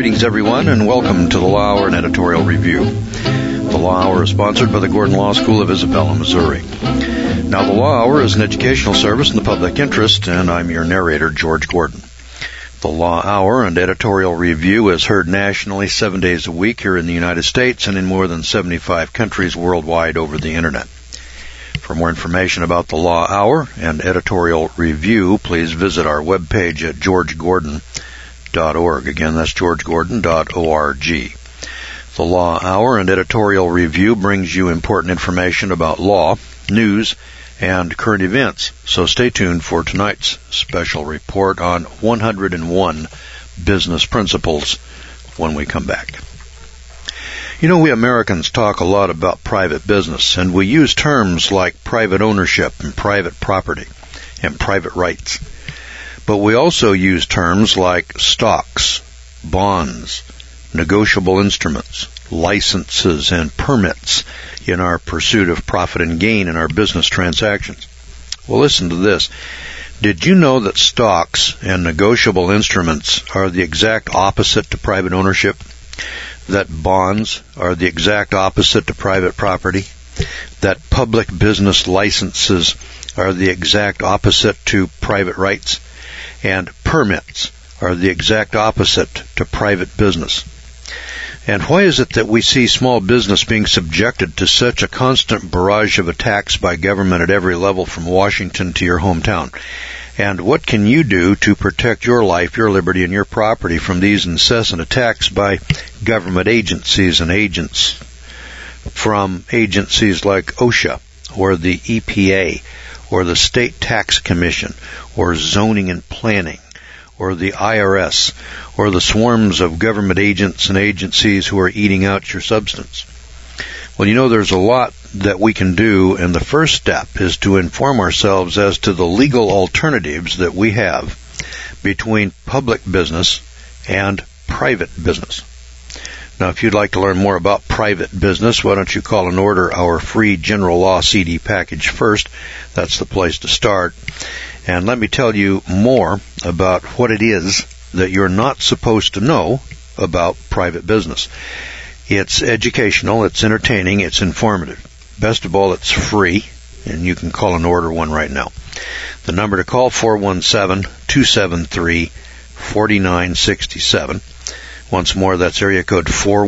Greetings, everyone, and welcome to the Law Hour and Editorial Review. The Law Hour is sponsored by the Gordon Law School of Isabella, Missouri. Now, the Law Hour is an educational service in the public interest, and I'm your narrator, George Gordon. The Law Hour and Editorial Review is heard nationally 7 days a week here in the United States and in more than 75 countries worldwide over the Internet. For more information about the Law Hour and Editorial Review, please visit our webpage at georgegordon.org. Again, that's georgegordon.org. The Law Hour and Editorial Review brings you important information about law, news, and current events. So stay tuned for tonight's special report on 101 business principles when we come back. You know, we Americans talk a lot about private business, and we use terms like private ownership and private property and private rights. But we also use terms like stocks, bonds, negotiable instruments, licenses, and permits in our pursuit of profit and gain in our business transactions. Well, listen to this. Did you know that stocks and negotiable instruments are the exact opposite to private ownership? That bonds are the exact opposite to private property? That public business licenses are the exact opposite to private rights? And permits are the exact opposite to private business? And why is it that we see small business being subjected to such a constant barrage of attacks by government at every level from Washington to your hometown? And what can you do to protect your life, your liberty, and your property from these incessant attacks by government agencies and agents, from agencies like OSHA or the EPA or the State Tax Commission or Zoning and Planning or the IRS, or the swarms of government agents and agencies who are eating out your substance? Well, you know, there's a lot that we can do, and the first step is to inform ourselves as to the legal alternatives that we have between public business and private business. Now, if you'd like to learn more about private business, why don't you call and order our free General Law CD package first? That's the place to start. And let me tell you more about what it is that you're not supposed to know about private business. It's educational, it's entertaining, it's informative. Best of all, it's free, and you can call and order one right now. The number to call, 417-273-4967. Once more, that's area code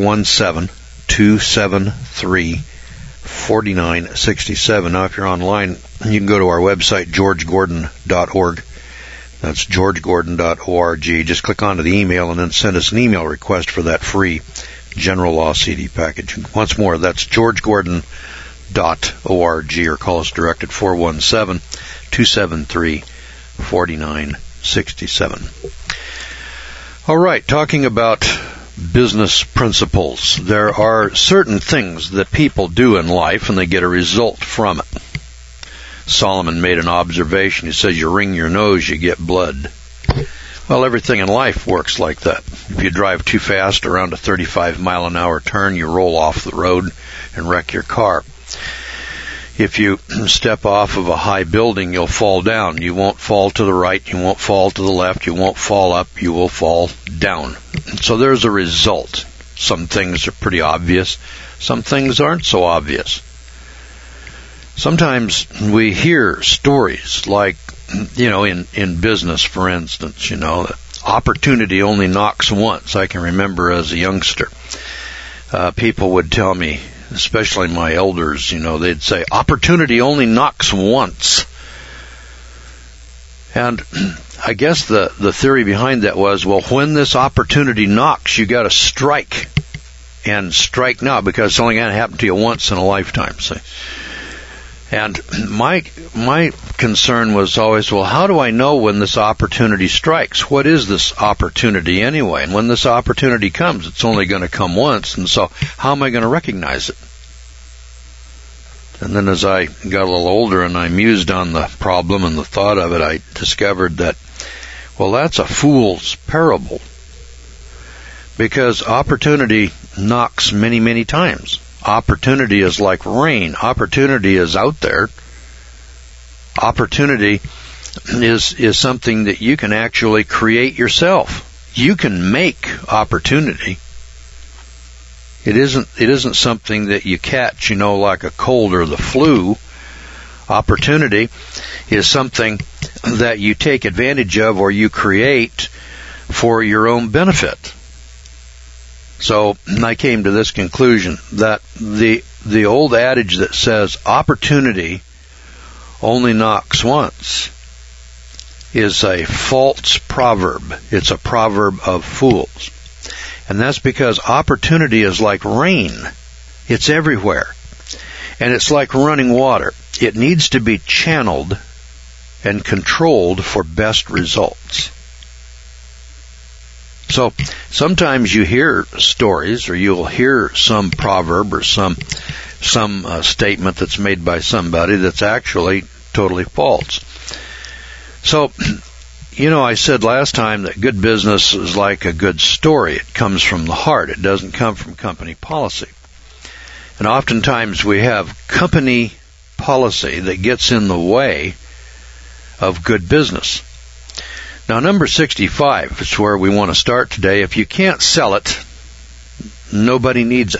417-273-4967. Now, if you're online, you can go to our website, georgegordon.org. That's georgegordon.org. Just click onto the email and then send us an email request for that free General Law CD package. Once more, that's georgegordon.org, or call us direct at 417-273-4967. All right, talking about business principles. There are certain things that people do in life and they get a result from it. Solomon made an observation. He says, you wring your nose, you get blood. Well, everything in life works like that. If you drive too fast around a 35-mile-an-hour turn, you roll off the road and wreck your car. If you step off of a high building, you'll fall down. You won't fall to the right, you won't fall to the left, you won't fall up, you will fall down. So there's a result. Some things are pretty obvious. Some things aren't so obvious. Sometimes we hear stories like, you know, in business, for instance, you know, that opportunity only knocks once. I can remember as a youngster, people would tell me, especially my elders, you know, they'd say, opportunity only knocks once. And I guess the theory behind that was, well, when this opportunity knocks, you got to strike, and strike now, because it's only going to happen to you once in a lifetime, see. And my concern was always, well, how do I know when this opportunity strikes? What is this opportunity anyway? And when this opportunity comes, it's only going to come once, and so how am I going to recognize it? And then as I got a little older and I mused on the problem and the thought of it, I discovered that, well, that's a fool's parable, because opportunity knocks many, many times. Opportunity is like rain. Opportunity is out there. Opportunity is something that you can actually create yourself. you can make opportunity. It isn't something that you catch, like a cold or the flu. Opportunity is something that you take advantage of or you create for your own benefit. So I came to this conclusion that the old adage that says opportunity only knocks once is a false proverb. It's a proverb of fools. And that's because opportunity is like rain. It's everywhere. And it's like running water. It needs to be channeled and controlled for best results. So sometimes you hear stories or you'll hear some proverb or some statement that's made by somebody that's actually totally false. So, I said last time that good business is like a good story. It comes from the heart. It doesn't come from company policy. And oftentimes we have company policy that gets in the way of good business. Now, number 65 is where we want to start today. If you can't sell it, nobody needs it.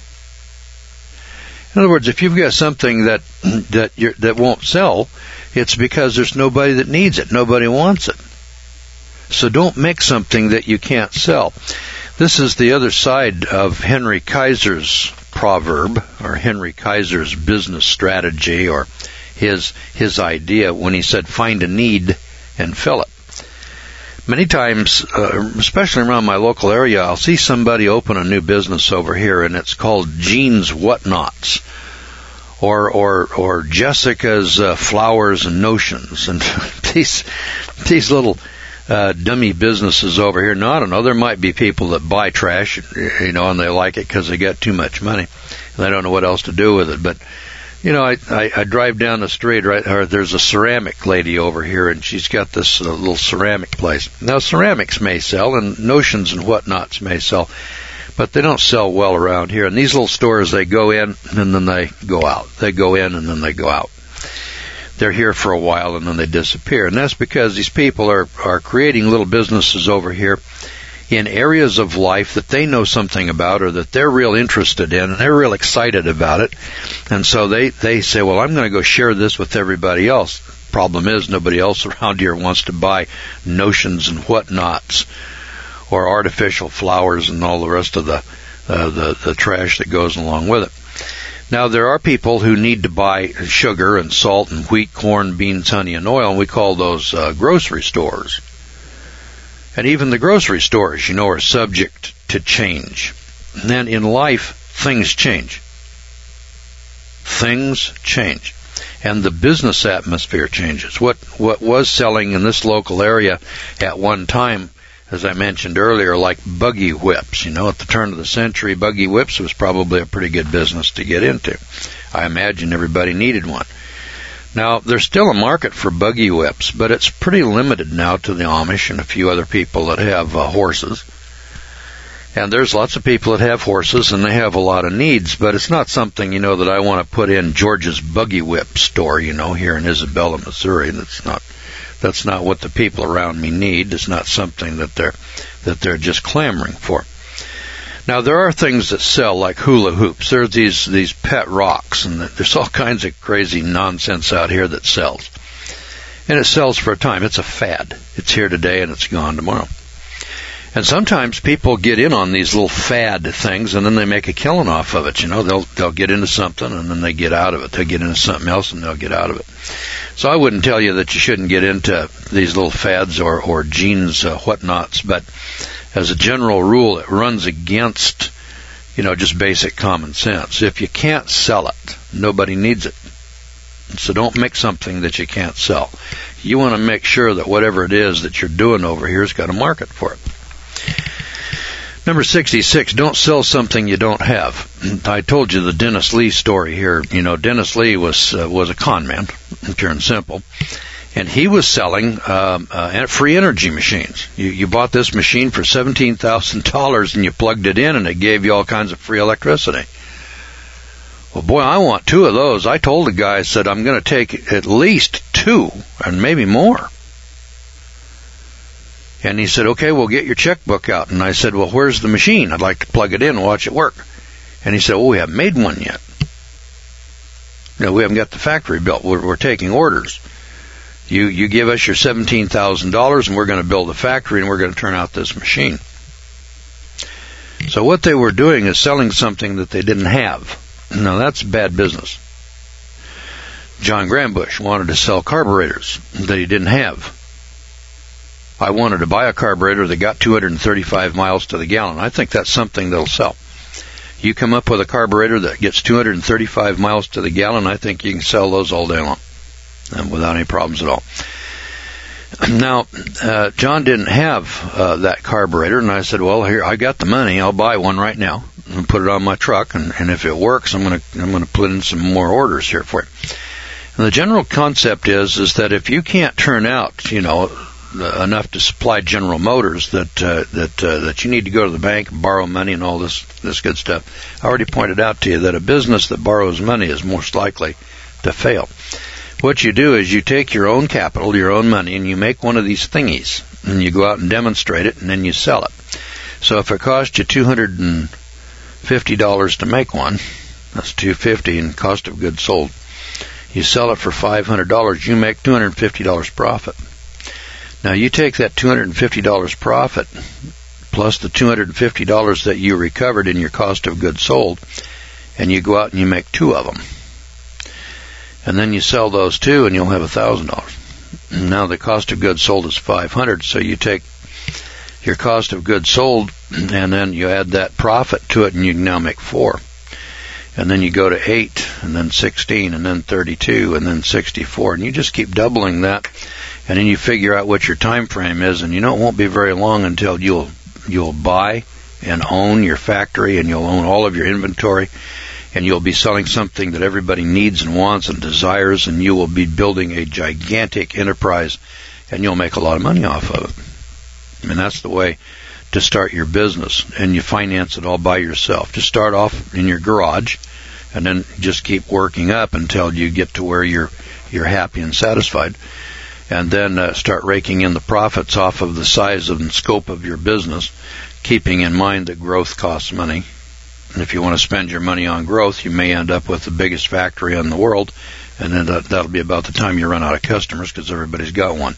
In other words, if you've got something that won't sell, it's because there's nobody that needs it. Nobody wants it. So don't make something that you can't sell. This is the other side of Henry Kaiser's proverb, or Henry Kaiser's business strategy, or his idea when he said, find a need and fill it. Many times, especially around my local area, I'll see somebody open a new business over here, and it's called Jean's Whatnots, or Jessica's Flowers and Notions, and these little dummy businesses over here. Now, I don't know, there might be people that buy trash, and they like it because they got too much money, and they don't know what else to do with it, but I drive down the street, there's a ceramic lady over here, and she's got this little ceramic place. Now, ceramics may sell, and notions and whatnots may sell, but they don't sell well around here. And these little stores, they go in, and then they go out. They go in, and then they go out. They're here for a while, and then they disappear. And that's because these people are creating little businesses over here in areas of life that they know something about or that they're real interested in, and they're real excited about it. And so they say, well, I'm going to go share this with everybody else. Problem is, nobody else around here wants to buy notions and whatnots or artificial flowers and all the rest of the trash that goes along with it. Now, there are people who need to buy sugar and salt and wheat, corn, beans, honey, and oil, and we call those grocery stores. And even the grocery stores, are subject to change. And then in life, things change. Things change. And the business atmosphere changes. What was selling in this local area at one time, as I mentioned earlier, like buggy whips. At the turn of the century, buggy whips was probably a pretty good business to get into. I imagine everybody needed one. Now, there's still a market for buggy whips, but it's pretty limited now to the Amish and a few other people that have horses. And there's lots of people that have horses, and they have a lot of needs, but it's not something, that I want to put in George's Buggy Whip store, here in Isabella, Missouri. That's not what the people around me need. It's not something that they're just clamoring for. Now, there are things that sell, like hula hoops. There's these pet rocks, and there's all kinds of crazy nonsense out here that sells. And it sells for a time. It's a fad. It's here today, and it's gone tomorrow. And sometimes people get in on these little fad things, and then they make a killing off of it. They'll get into something, and then they get out of it. They'll get into something else, and they'll get out of it. So I wouldn't tell you that you shouldn't get into these little fads or jeans whatnots, but as a general rule, it runs against, just basic common sense. If you can't sell it, nobody needs it. So don't make something that you can't sell. You want to make sure that whatever it is that you're doing over here has got a market for it. Number 66, don't sell something you don't have. I told you the Dennis Lee story here. Dennis Lee was a con man, pure and simple. And he was selling free energy machines. You bought this machine for $17,000 and you plugged it in and it gave you all kinds of free electricity. Well, boy, I want 2 of those. I told the guy, I said, I'm going to take at least 2 and maybe more. And he said, okay, we'll get your checkbook out. And I said, well, where's the machine? I'd like to plug it in and watch it work. And he said, well, we haven't made one yet. No, we haven't got the factory built. We're taking orders. You give us your $17,000 and we're going to build a factory and we're going to turn out this machine. So what they were doing is selling something that they didn't have. Now that's bad business. John Grambush wanted to sell carburetors that he didn't have. I wanted to buy a carburetor that got 235 miles to the gallon. I think that's something that'll sell. You come up with a carburetor that gets 235 miles to the gallon, I think you can sell those all day long and without any problems at all. Now, John didn't have that carburetor, and I said, well, here, I got the money. I'll buy one right now and put it on my truck, and if it works, I'm gonna put in some more orders here for you. And the general concept is that if you can't turn out, enough to supply General Motors, that you need to go to the bank and borrow money and all this good stuff. I already pointed out to you that a business that borrows money is most likely to fail. What you do is you take your own capital, your own money, and you make one of these thingies, and you go out and demonstrate it, and then you sell it. So if it costs you $250 to make one, that's $250 in cost of goods sold. You sell it for $500, you make $250 profit. Now you take that $250 profit plus the $250 that you recovered in your cost of goods sold, and you go out and you make two of them. And then you sell those two, and you'll have $1,000. Now the cost of goods sold is $500, so you take your cost of goods sold, and then you add that profit to it, and you can now make $4. And then you go to 8, and then 16, and then 32, and then 64, and you just keep doubling that, and then you figure out what your time frame is, and it won't be very long until you'll buy and own your factory, and you'll own all of your inventory, and you'll be selling something that everybody needs and wants and desires, and you will be building a gigantic enterprise, and you'll make a lot of money off of it. I mean, that's the way to start your business, and you finance it all by yourself. Just start off in your garage, and then just keep working up until you get to where you're happy and satisfied, and then start raking in the profits off of the size and scope of your business, keeping in mind that growth costs money. And if you want to spend your money on growth, you may end up with the biggest factory in the world, and then that'll be about the time you run out of customers because everybody's got one.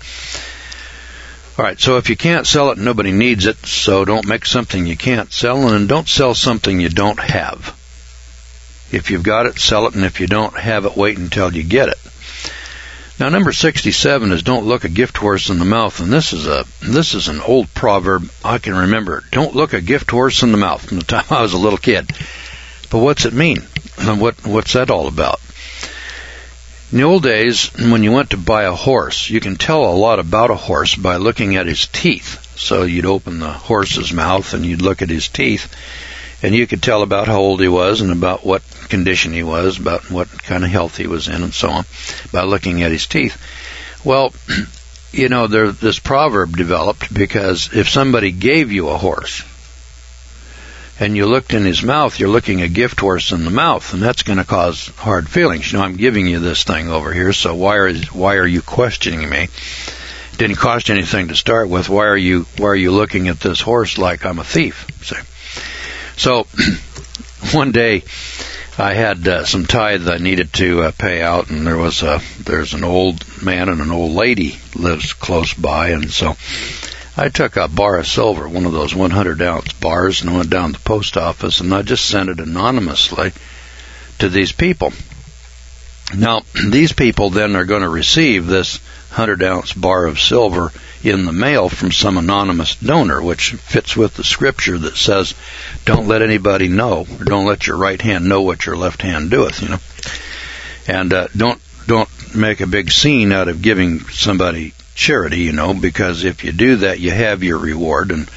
All right, so if you can't sell it, nobody needs it, so don't make something you can't sell, and don't sell something you don't have. If you've got it, sell it, and if you don't have it, wait until you get it. Now, number 67 is don't look a gift horse in the mouth, and this is an old proverb I can remember. Don't look a gift horse in the mouth from the time I was a little kid. But what's it mean? And what's that all about? In the old days, when you went to buy a horse, you can tell a lot about a horse by looking at his teeth. So you'd open the horse's mouth and you'd look at his teeth, and you could tell about how old he was and about what condition he was, about what kind of health he was in, and so on, by looking at his teeth. Well, this proverb developed because if somebody gave you a horse and you looked in his mouth, you're looking a gift horse in the mouth, and that's going to cause hard feelings. I'm giving you this thing over here, so why are you questioning me? It didn't cost you anything to start with. Why are you looking at this horse like I'm a thief? So one day I had some tithe I needed to pay out, and there's an old man and an old lady lives close by, and so I took a bar of silver, one of those 100-ounce bars, and I went down to the post office, and I just sent it anonymously to these people. Now, these people then are going to receive this 100-ounce bar of silver in the mail from some anonymous donor, which fits with the scripture that says, don't let anybody know, or don't let your right hand know what your left hand doeth, And don't make a big scene out of giving somebody charity, because if you do that, you have your reward, and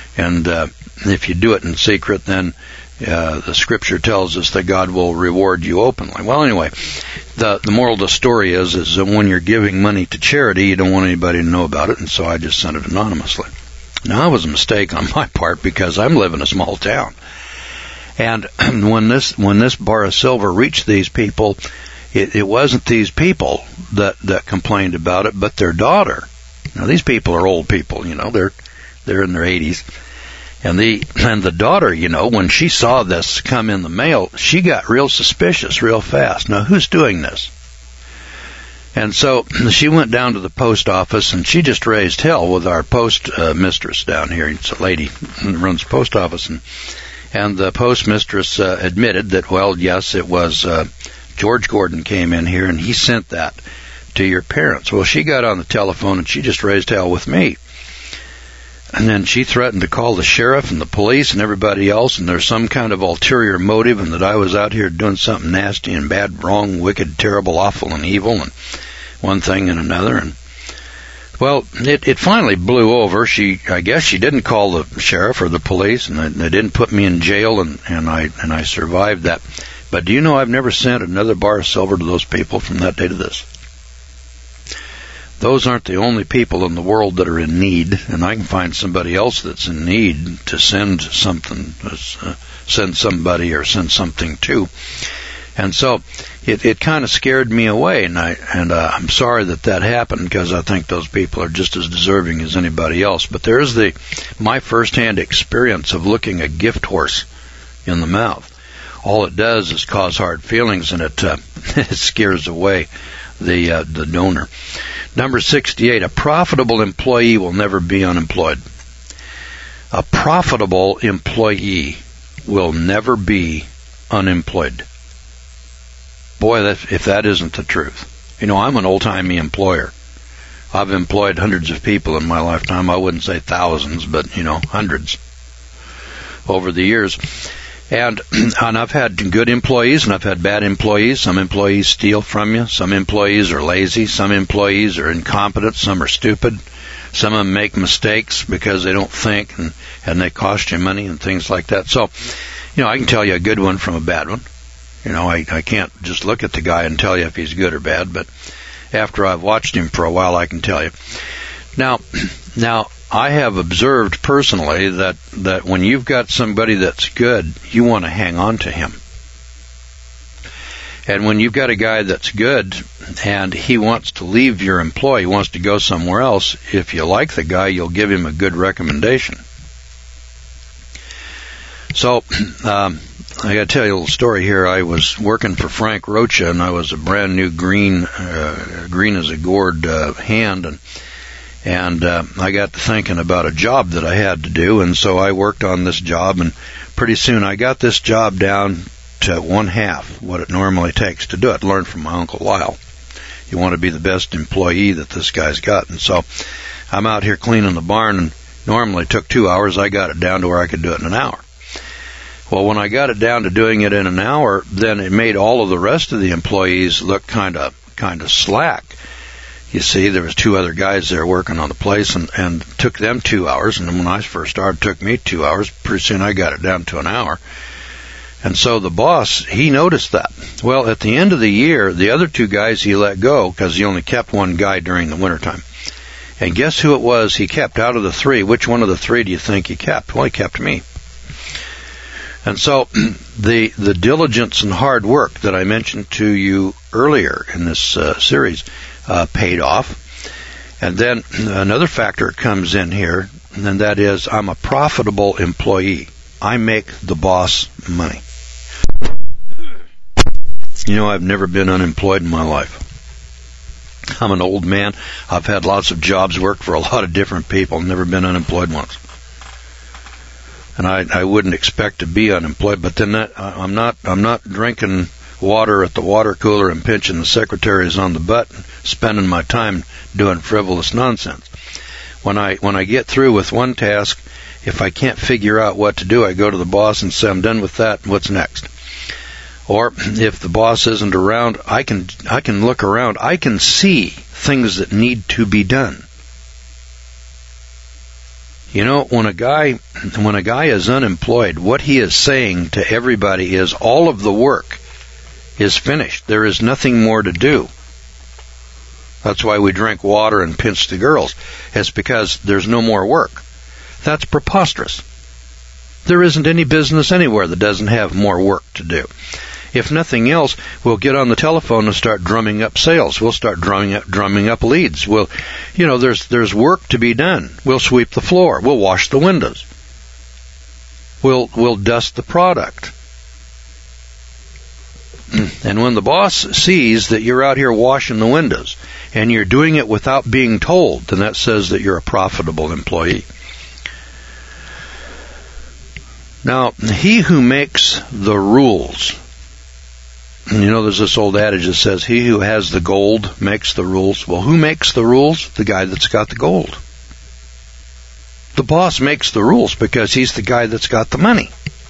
if you do it in secret, then the scripture tells us that God will reward you openly. Well, anyway, the moral of the story is that when you're giving money to charity, you don't want anybody to know about it, and so I just sent it anonymously. Now, it was a mistake on my part because I'm living in a small town, and when this bar of silver reached these people, it wasn't these people that complained about it, but their daughter. Now, these people are old people, they're They're in their 80s. And the daughter, when she saw this come in the mail, she got real suspicious real fast. Now, who's doing this? And so she went down to the post office, and she just raised hell with our post mistress down here. It's a lady who runs the post office. And the post mistress admitted that, well, yes, it was George Gordon came in here, and he sent that to your parents. Well, she got on the telephone, and she just raised hell with me. And then she threatened to call the sheriff and the police and everybody else, and there's some kind of ulterior motive, and that I was out here doing something nasty and bad, wrong, wicked, terrible, awful, and evil, and one thing and another. And well, it finally blew over. I guess she didn't call the sheriff or the police, and they didn't put me in jail, and I survived that. But do you know I've never sent another bar of silver to those people from that day to this? Those aren't the only people in the world that are in need, and I can find somebody else that's in need to send something, send somebody or send something to. And so it kind of scared me away, and I'm sorry that happened, because I think those people are just as deserving as anybody else. But there's my firsthand experience of looking a gift horse in the mouth. All it does is cause hard feelings, and it scares away the donor. Number 68, a profitable employee will never be unemployed. A profitable employee will never be unemployed. Boy, if that isn't the truth. I'm an old-timey employer. I've employed hundreds of people in my lifetime. I wouldn't say thousands, but, hundreds over the years. And I've had good employees, and I've had bad employees. Some employees steal from you. Some employees are lazy. Some employees are incompetent. Some are stupid. Some of them make mistakes because they don't think, and they cost you money and things like that. So, I can tell you a good one from a bad one. I can't just look at the guy and tell you if he's good or bad, but after I've watched him for a while, I can tell you. Now, I have observed personally that when you've got somebody that's good, you want to hang on to him. And when you've got a guy that's good and he wants to leave your employ, he wants to go somewhere else, if you like the guy, you'll give him a good recommendation. So, I got to tell you a little story here. I was working for Frank Rocha, and I was a brand new green as a gourd hand, and I got to thinking about a job that I had to do, and so I worked on this job, and pretty soon I got this job down to 1/2 what it normally takes to do it. Learned from my Uncle Lyle. You want to be the best employee that this guy's got, and so I'm out here cleaning the barn, and normally it took 2 hours. I got it down to where I could do it in an hour. Well, when I got it down to doing it in an hour, then it made all of the rest of the employees look kind of slack. You see, there was 2 other guys there working on the place, and it took them 2 hours. And when I first started, it took me 2 hours. Pretty soon I got it down to an hour. And so the boss, he noticed that. Well, at the end of the year, the other 2 guys he let go because he only kept 1 guy during the wintertime. And guess who it was he kept out of the 3? Which one of the 3 do you think he kept? Well, he kept me. And so the diligence and hard work that I mentioned to you earlier in this series paid off. And then another factor comes in here, and that is I'm a profitable employee. I make the boss money. I've never been unemployed in my life. I'm an old man. I've had lots of jobs, worked for a lot of different people, never been unemployed once. And I wouldn't expect to be unemployed, but then I'm not drinking water at the water cooler and pinching the secretaries on the butt and spending my time doing frivolous nonsense. When I get through with one task, if I can't figure out what to do, I go to the boss and say, I'm done with that, what's next? Or if the boss isn't around, I can look around. I can see things that need to be done. When a guy is unemployed, what he is saying to everybody is all of the work is finished. There is nothing more to do. That's why we drink water and pinch the girls. It's because there's no more work. That's preposterous. There isn't any business anywhere that doesn't have more work to do. if nothing else, we'll get on the telephone and start drumming up sales. We'll start drumming up leads. There's work to be done. We'll sweep the floor. We'll wash the windows. We'll dust the product. And when the boss sees that you're out here washing the windows and you're doing it without being told, then that says that you're a profitable employee. Now, he who makes the rules, there's this old adage that says, he who has the gold makes the rules. Well, who makes the rules? The guy that's got the gold. The boss makes the rules because he's the guy that's got the money.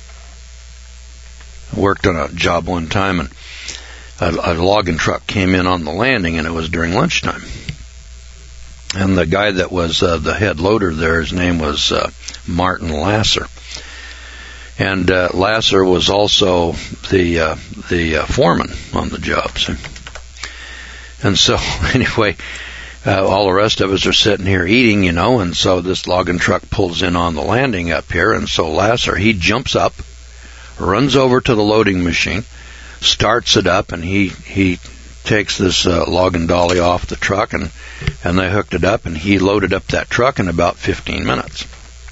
I worked on a job one time, and a logging truck came in on the landing, and it was during lunchtime. And the guy that was the head loader there, his name was Martin Lasser. And Lasser was also the foreman on the job. See? And so, anyway, all the rest of us are sitting here eating, and so this logging truck pulls in on the landing up here, and so Lasser, he jumps up, runs over to the loading machine, starts it up, and he takes this logging dolly off the truck, and they hooked it up, and he loaded up that truck in about 15 minutes.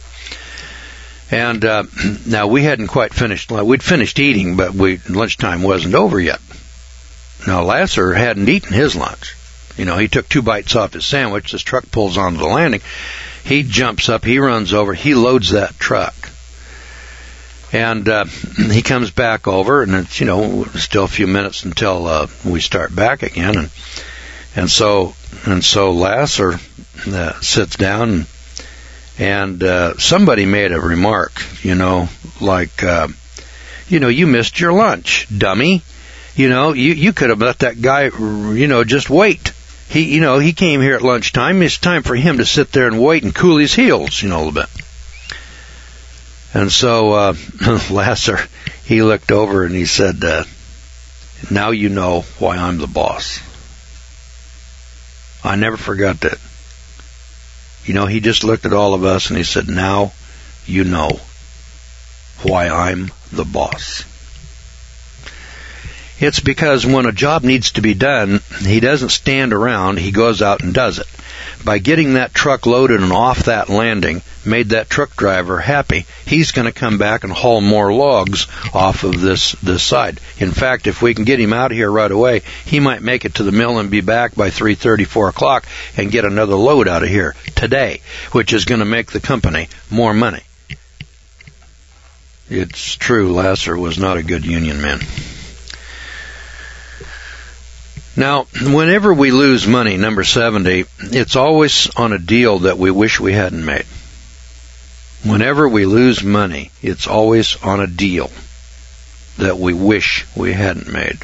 And now we hadn't quite finished. We'd finished eating, but lunchtime wasn't over yet. Now Lasser hadn't eaten his lunch. He took 2 bites off his sandwich. This truck pulls onto the landing. He jumps up. He runs over. He loads that truck. And he comes back over, and it's, still a few minutes until we start back again. And so Lasser sits down, and somebody made a remark, like, you missed your lunch, dummy. You could have let that guy, just wait. He came here at lunchtime. It's time for him to sit there and wait and cool his heels, a little bit. And so Lasser, he looked over and he said, now you know why I'm the boss. I never forgot that. He just looked at all of us and he said, now you know why I'm the boss. It's because when a job needs to be done, he doesn't stand around, he goes out and does it. By getting that truck loaded and off that landing, made that truck driver happy, he's going to come back and haul more logs off of this side. In fact, if we can get him out of here right away, he might make it to the mill and be back by 3:30, 4 o'clock and get another load out of here today, which is going to make the company more money. It's true, Lasser was not a good union man. Now, whenever we lose money, number 70, it's always on a deal that we wish we hadn't made. Whenever we lose money, it's always on a deal that we wish we hadn't made.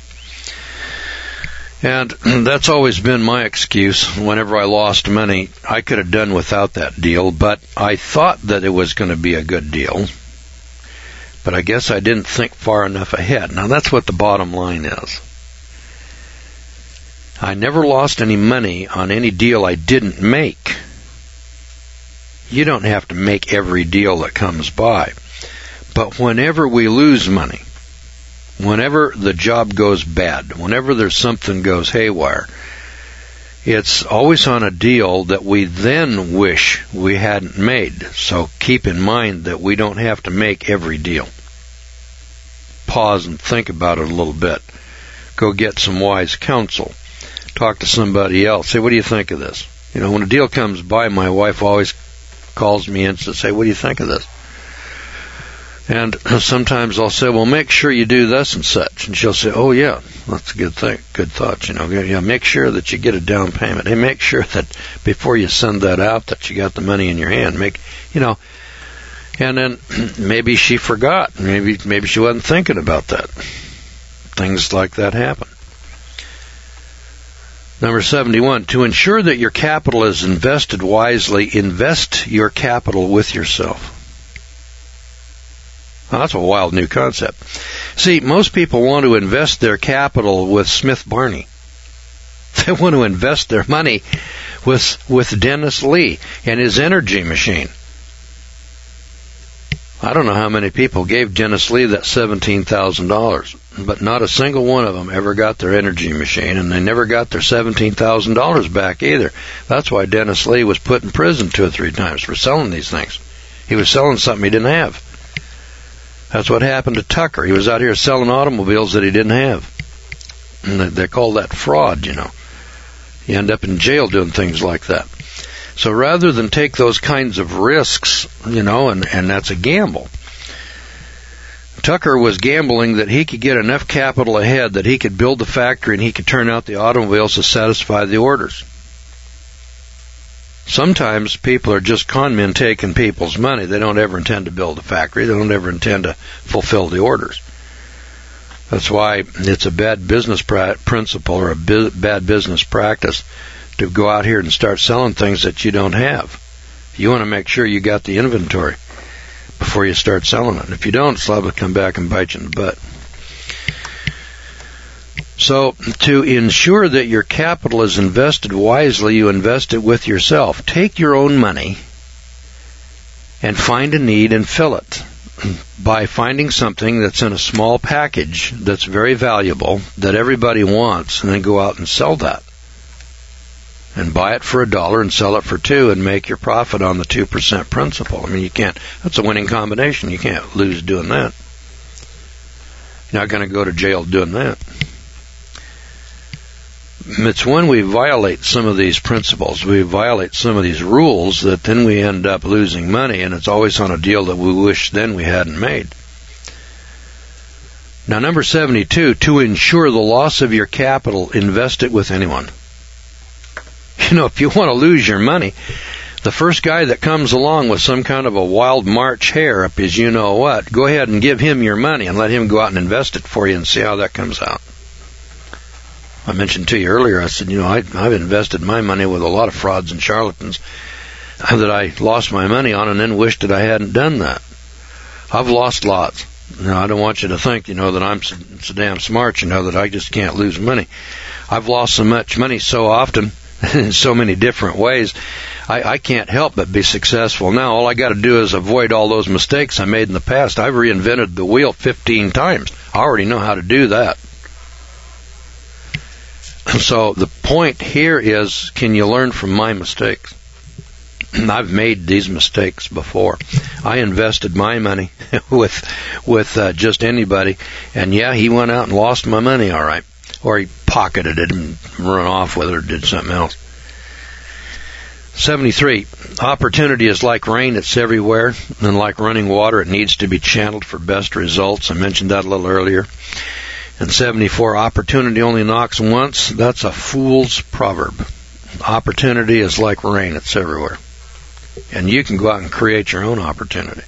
And that's always been my excuse. Whenever I lost money, I could have done without that deal, but I thought that it was going to be a good deal. But I guess I didn't think far enough ahead. Now, that's what the bottom line is. I never lost any money on any deal I didn't make. You don't have to make every deal that comes by. But whenever we lose money, whenever the job goes bad, whenever there's something goes haywire, it's always on a deal that we then wish we hadn't made. So keep in mind that we don't have to make every deal. Pause and think about it a little bit. Go get some wise counsel. Talk to somebody else. Say, what do you think of this? When a deal comes by, my wife always calls me in to say, what do you think of this? And sometimes I'll say, well, make sure you do this and such. And she'll say, oh, yeah, that's a good thing, good thought. Yeah, make sure that you get a down payment. Hey, make sure that before you send that out that you got the money in your hand. And then maybe she forgot. Maybe she wasn't thinking about that. Things like that happen. Number 71, to ensure that your capital is invested wisely, invest your capital with yourself. Well, that's a wild new concept. See, most people want to invest their capital with Smith Barney. They want to invest their money with Dennis Lee and his energy machine. I don't know how many people gave Dennis Lee that $17,000, but not a single one of them ever got their energy machine, and they never got their $17,000 back either. That's why Dennis Lee was put in prison 2 or 3 times for selling these things. He was selling something he didn't have. That's what happened to Tucker. He was out here selling automobiles that he didn't have. And they call that fraud, You end up in jail doing things like that. So rather than take those kinds of risks, and that's a gamble. Tucker was gambling that he could get enough capital ahead that he could build the factory and he could turn out the automobiles to satisfy the orders. Sometimes people are just con men taking people's money. They don't ever intend to build a factory. They don't ever intend to fulfill the orders. That's why it's a bad business principle or a bad business practice to go out here and start selling things that you don't have. You want to make sure you got the inventory before you start selling it. If you don't, it's liable to come back and bite you in the butt. So, to ensure that your capital is invested wisely, you invest it with yourself. Take your own money and find a need and fill it by finding something that's in a small package that's very valuable, that everybody wants, and then go out and sell that. And buy it for $1 and sell it for $2 and make your profit on the 2% principal. You can't, that's a winning combination. You can't lose doing that. You're not going to go to jail doing that. It's when we violate some of these principles, we violate some of these rules, that then we end up losing money, and it's always on a deal that we wish then we hadn't made. Now, number 72, to ensure the loss of your capital, invest it with anyone. If you want to lose your money, the first guy that comes along with some kind of a wild March hare up his you-know-what, go ahead and give him your money and let him go out and invest it for you and see how that comes out. I mentioned to you earlier, I said, I've invested my money with a lot of frauds and charlatans that I lost my money on and then wished that I hadn't done that. I've lost lots. I don't want you to think, that I'm so damn smart, that I just can't lose money. I've lost so much money so often in so many different ways, I can't help but be successful now. All I got to do is avoid all those mistakes I made in the past. I've reinvented the wheel 15 times. I already know how to do that. So the point here is, can you learn from my mistakes? I've made these mistakes before. I invested my money with just anybody, and he went out and lost my money, all right. Or he pocketed it and run off with it or did something else. 73. Opportunity is like rain, it's everywhere, and like running water, it needs to be channeled for best results. I mentioned that a little earlier. And 74, opportunity only knocks once. That's a fool's proverb. Opportunity is like rain, it's everywhere. And you can go out and create your own opportunity.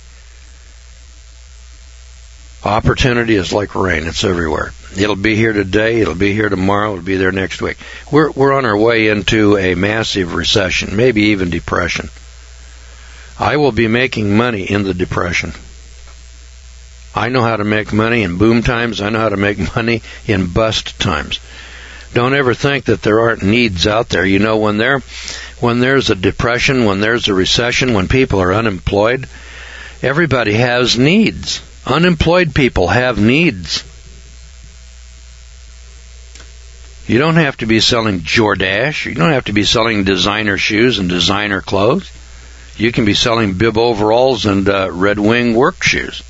Opportunity is like rain, it's everywhere. It'll be here today, it'll be here tomorrow, it'll be there next week. We're on our way into a massive recession, maybe even depression. I will be making money in the depression. I know how to make money in boom times. I know how to make money in bust times. Don't ever think that there aren't needs out there. When there's a depression, when there's a recession, when people are unemployed, everybody has needs. Unemployed people have needs. You don't have to be selling Jordache. You don't have to be selling designer shoes and designer clothes. You can be selling bib overalls and Red Wing work shoes.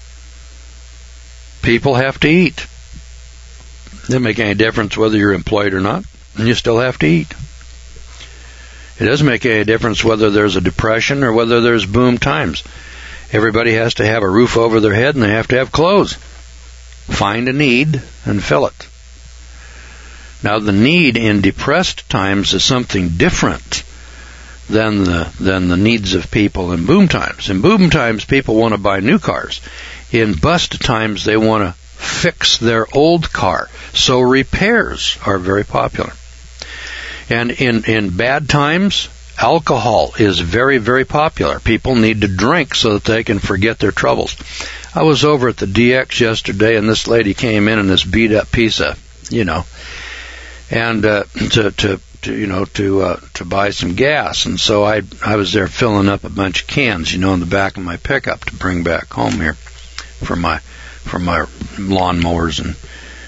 People have to eat. It doesn't make any difference whether you're employed or not, and you still have to eat. It doesn't make any difference whether there's a depression or whether there's boom times. Everybody has to have a roof over their head and they have to have clothes. Find a need and fill it. Now, the need in depressed times is something different than the needs of people in boom times. In boom times, people want to buy new cars. In bust times, they want to fix their old car. So repairs are very popular. And in bad times, alcohol is very, very popular. People need to drink so that they can forget their troubles. I was over at the DX yesterday, and this lady came in this beat-up piece of, and to to buy some gas. And so I was there filling up a bunch of cans, in the back of my pickup to bring back home here for my lawnmowers and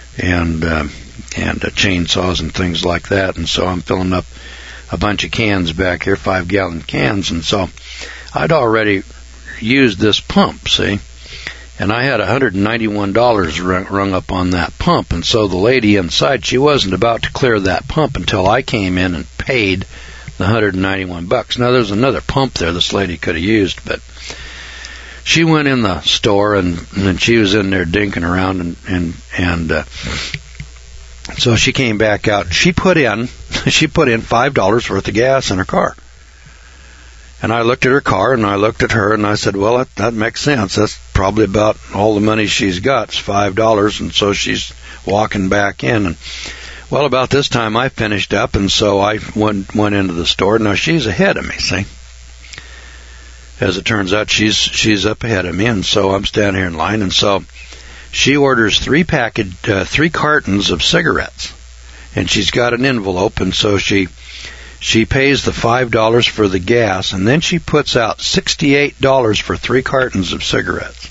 chainsaws and things like that. And so I'm filling up a bunch of cans back here, 5-gallon cans. And so I'd already used this pump, see? And I had $191 rung up on that pump. And so the lady inside, she wasn't about to clear that pump until I came in and paid the $191. Now, there's another pump there this lady could have used, but she went in the store and she was in there dinking around and so she came back out. She put in $5 worth of gas in her car. And I looked at her car, and I looked at her, and I said, well, that makes sense. That's probably about all the money she's got, is $5, and so she's walking back in. And, well, about this time I finished up, and so I went into the store. Now, she's ahead of me, see? As it turns out, she's up ahead of me, and so I'm standing here in line, and so she orders 3 cartons of cigarettes, and she's got an envelope, and so she pays the $5 for the gas, and then she puts out $68 for 3 cartons of cigarettes.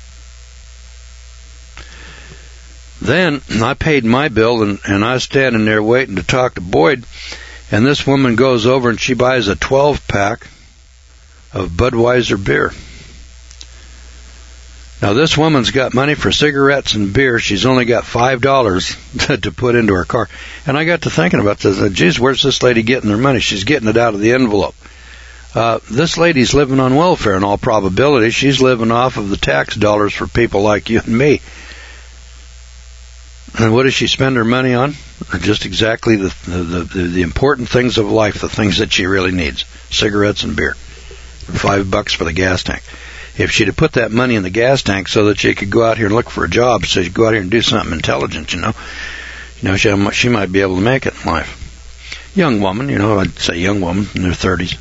Then I paid my bill, and I was standing there waiting to talk to Boyd, and this woman goes over and she buys a 12-pack of Budweiser beer. Now, this woman's got money for cigarettes and beer. She's only got $5 to put into her car. And I got to thinking about this. Geez, where's this lady getting her money? She's getting it out of the envelope. This lady's living on welfare in all probability. She's living off of the tax dollars for people like you and me. And what does she spend her money on? Just exactly the important things of life, the things that she really needs. Cigarettes and beer. $5 for the gas tank. If she'd have put that money in the gas tank so that she could go out here and look for a job, so she'd go out here and do something intelligent, she might be able to make it in life. Young woman, I'd say young woman in their 30s.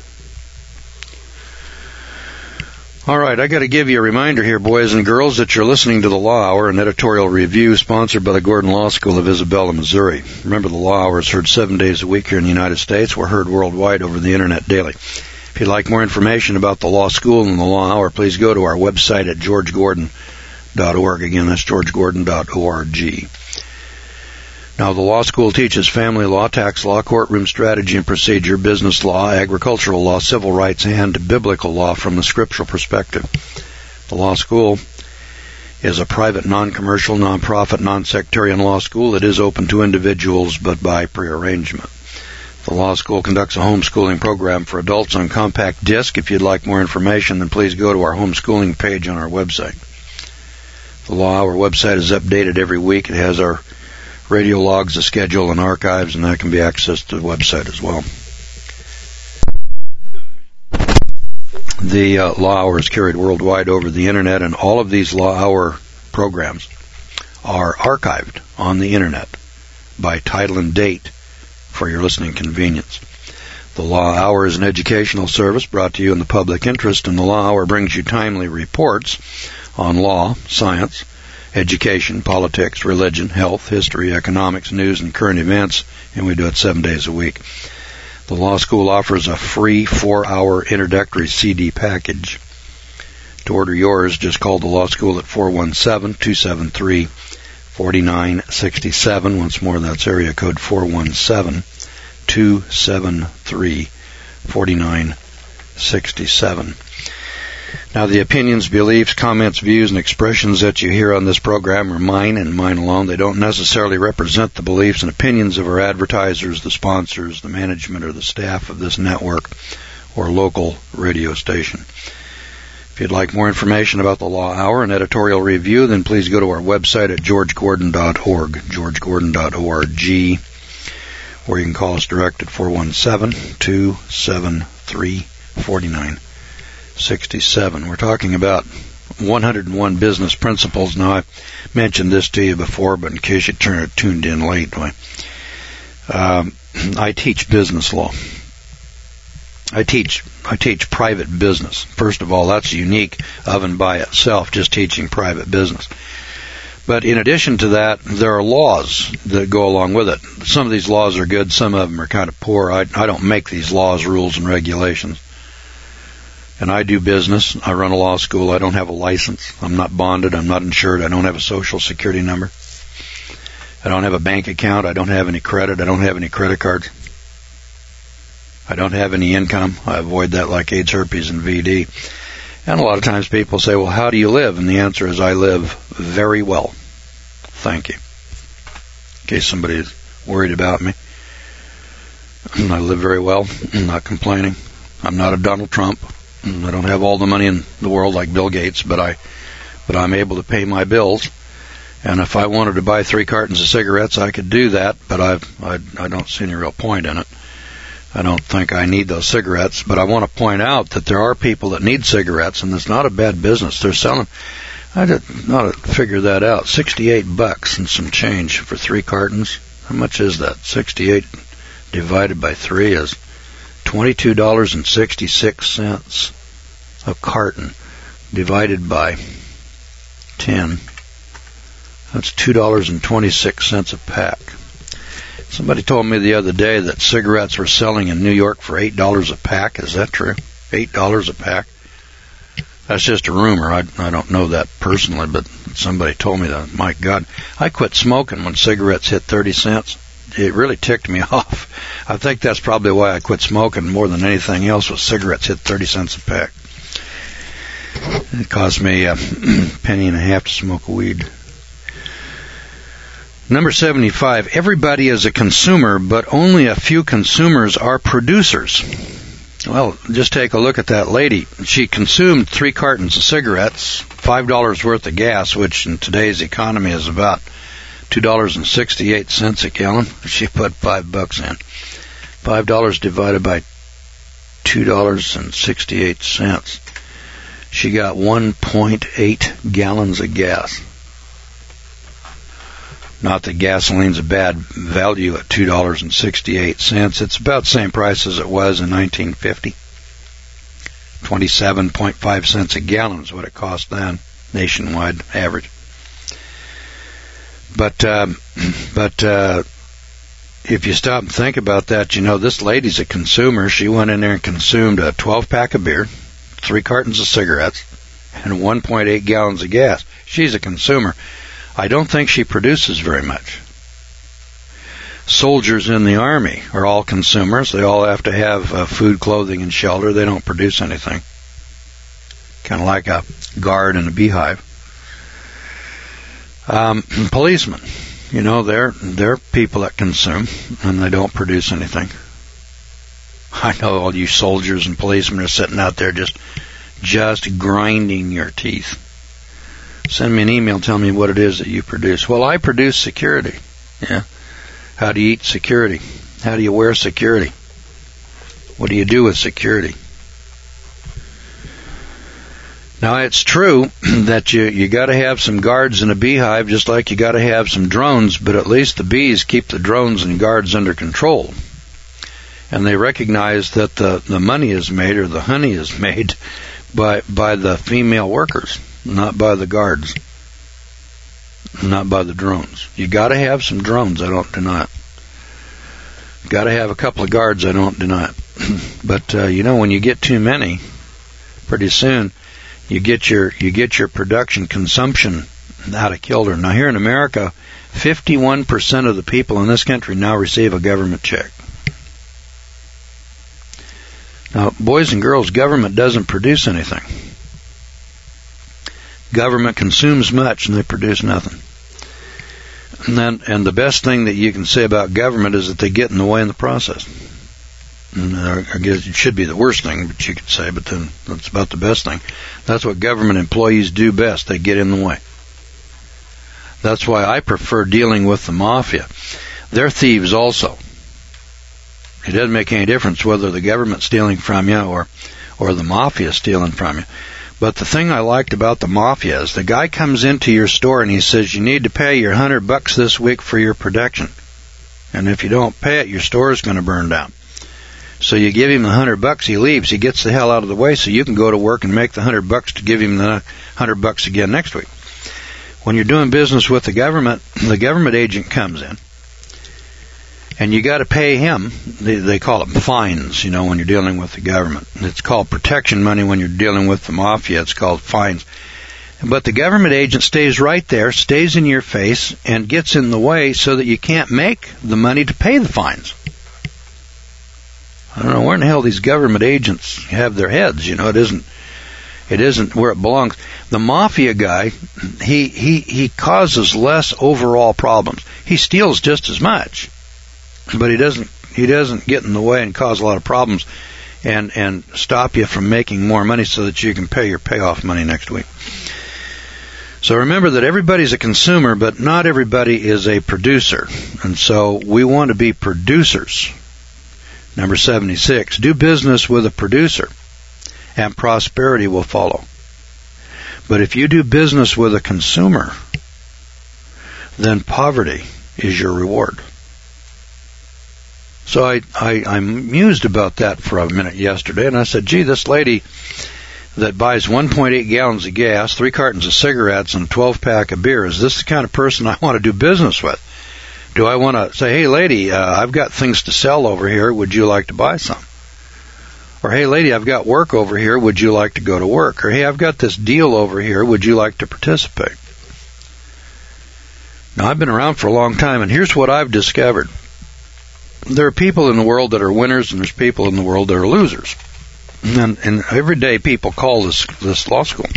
All right, I got to give you a reminder here, boys and girls, that you're listening to the Law Hour, an editorial review sponsored by the Gordon Law School of Isabella, Missouri. Remember, the Law Hour is heard 7 days a week here in the United States. We're heard worldwide over the Internet daily. If you'd like more information about the law school and the Law Hour, please go to our website at georgegordon.org. Again, that's georgegordon.org. Now, the law school teaches family law, tax law, courtroom strategy and procedure, business law, agricultural law, civil rights, and biblical law from the scriptural perspective. The law school is a private, non-commercial, non-profit, non-sectarian law school. It is open to individuals, but by prearrangement. The law school conducts a homeschooling program for adults on compact disc. If you'd like more information, then please go to our homeschooling page on our website. The Law Hour website is updated every week. It has our radio logs, the schedule, and archives, and that can be accessed to the website as well. The Law Hour is carried worldwide over the Internet, and all of these Law Hour programs are archived on the Internet by title and date for your listening convenience. The Law Hour is an educational service brought to you in the public interest, and the Law Hour brings you timely reports on law, science, education, politics, religion, health, history, economics, news, and current events, and we do it 7 days a week. The law school offers a free 4-hour introductory CD package. To order yours, just call the law school at 417-273-4967. Once more, that's area code 417-273-4967. Now, the opinions, beliefs, comments, views, and expressions that you hear on this program are mine and mine alone. They don't necessarily represent the beliefs and opinions of our advertisers, the sponsors, the management, or the staff of this network or local radio station. If you'd like more information about the Law Hour and editorial review, then please go to our website at georgegordon.org, georgegordon.org, or you can call us direct at 417-273-4967. We're talking about 101 business principles. Now, I've mentioned this to you before, but in case you tuned in late, I teach business law. I teach private business. First of all, that's unique of and by itself, just teaching private business. But in addition to that, there are laws that go along with it. Some of these laws are good, some of them are kind of poor. I don't make these laws, rules, and regulations. And I do business. I run a law school. I don't have a license. I'm not bonded. I'm not insured. I don't have a social security number. I don't have a bank account. I don't have any credit. I don't have any credit cards. I don't have any income. I avoid that like AIDS, herpes, and VD. And a lot of times people say, well, how do you live? And the answer is, I live very well. Thank you. In case somebody is worried about me. I live very well. I'm not complaining. I'm not a Donald Trump. I don't have all the money in the world like Bill Gates, but I'm able to pay my bills. And if I wanted to buy 3 cartons of cigarettes, I could do that, but I don't see any real point in it. I don't think I need those cigarettes, but I want to point out that there are people that need cigarettes, and it's not a bad business. They're selling, I did not figure that out, $68 and some change for 3 cartons. How much is that? 68 divided by 3 is $22.66 a carton, divided by 10. That's $2.26 a pack. Somebody told me the other day that cigarettes were selling in New York for $8 a pack. Is that true? $8 a pack? That's just a rumor. I don't know that personally, but somebody told me that. My God, I quit smoking when cigarettes hit 30 cents. It really ticked me off. I think that's probably why I quit smoking more than anything else, was cigarettes hit 30 cents a pack. It cost me a penny and a half to smoke a weed. Number 75, everybody is a consumer, but only a few consumers are producers. Well, just take a look at that lady. She consumed 3 cartons of cigarettes, $5 worth of gas, which in today's economy is about $2.68 a gallon. She put $5 in. $5 divided by $2.68. She got 1.8 gallons of gas. Not that gasoline's a bad value at $2.68. It's about the same price as it was in 1950. 27.5 cents a gallon is what it cost then, nationwide average. But if you stop and think about that, you know, this lady's a consumer. She went in there and consumed a 12-pack of beer, 3 cartons of cigarettes, and 1.8 gallons of gas. She's a consumer. I don't think she produces very much. Soldiers in the Army are all consumers. They all have to have food, clothing, and shelter. They don't produce anything. Kind of like a guard in a beehive. Policemen, you know, they're people that consume, and they don't produce anything. I know all you soldiers and policemen are sitting out there just grinding your teeth. Send me an email, tell me what it is that you produce. Well, I produce security. Yeah. How do you eat security? How do you wear security? What do you do with security? Now, it's true that you got to have some guards in a beehive, just like you got to have some drones, but at least the bees keep the drones and guards under control. And they recognize that the money is made, or the honey is made, by the female workers, not by the guards, not by the drones. You got to have some drones, I don't deny it. Got to have a couple of guards, I don't deny it. But you know, when you get too many, pretty soon you get your production consumption out of kilter. Now, here in America, 51% of the people in this country now receive a government check. Now, boys and girls, government doesn't produce anything. Government consumes much and they produce nothing. And the best thing that you can say about government is that they get in the way in the process. And I guess it should be the worst thing, but you could say, but then that's about the best thing. That's what government employees do best. They get in the way. That's why I prefer dealing with the mafia. They're thieves also. It doesn't make any difference whether the government's stealing from you or the mafia is stealing from you. But the thing I liked about the mafia is the guy comes into your store and he says, you need to pay your $100 this week for your production. And if you don't pay it, your store is going to burn down. So you give him the $100, he leaves, he gets the hell out of the way so you can go to work and make the $100 to give him the $100 again next week. when you're doing business with the government agent comes in, and you got to pay him. They call it fines, when you're dealing with the government. It's called protection money when you're dealing with the mafia. It's called fines. But the government agent stays right there, stays in your face, and gets in the way so that you can't make the money to pay the fines. I don't know where in the hell these government agents have their heads. It isn't where it belongs. The mafia guy, he causes less overall problems. He steals just as much, but he doesn't get in the way and cause a lot of problems and stop you from making more money so that you can pay your payoff money next week. So remember that everybody's a consumer, but not everybody is a producer. And so we want to be producers. Number 76, do business with a producer, and prosperity will follow. But if you do business with a consumer, then poverty is your reward. So I mused about that for a minute yesterday, and I said, gee, this lady that buys 1.8 gallons of gas, 3 cartons of cigarettes, and a 12-pack of beer, is this the kind of person I want to do business with? Do I want to say, hey, lady, I've got things to sell over here. Would you like to buy some? Or, hey, lady, I've got work over here. Would you like to go to work? Or, hey, I've got this deal over here. Would you like to participate? Now, I've been around for a long time, and here's what I've discovered. There are people in the world that are winners, and there's people in the world that are losers. And every day people call this law school.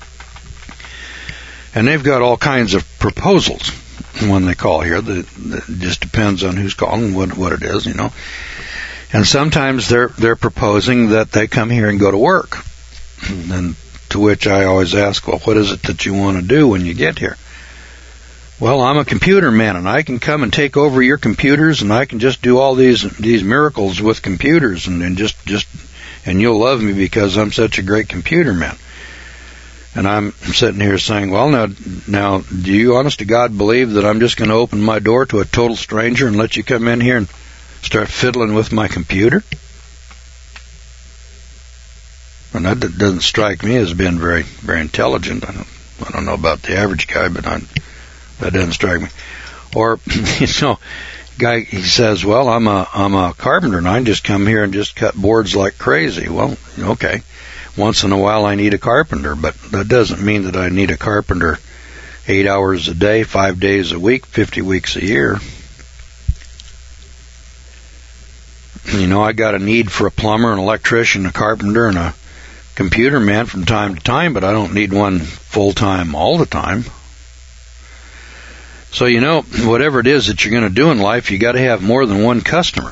And they've got all kinds of proposals when they call here. That just depends on who's calling, what it is, And sometimes they're proposing that they come here and go to work. And to which I always ask, well, what is it that you want to do when you get here? Well, I'm a computer man, and I can come and take over your computers, and I can just do all these miracles with computers, and you'll love me because I'm such a great computer man. And I'm sitting here saying, well, now, do you honest to God believe that I'm just going to open my door to a total stranger and let you come in here and start fiddling with my computer? And that doesn't strike me as being very, very intelligent. I don't know about the average guy, but that doesn't strike me. Or, guy, he says, well, I'm a carpenter, and I just come here and just cut boards like crazy. Well, okay. Once in a while I need a carpenter, but that doesn't mean that I need a carpenter 8 hours a day, 5 days a week, 50 weeks a year. I got a need for a plumber, an electrician, a carpenter, and a computer man from time to time, but I don't need one full-time all the time. So, whatever it is that you're going to do in life, you got to have more than one customer.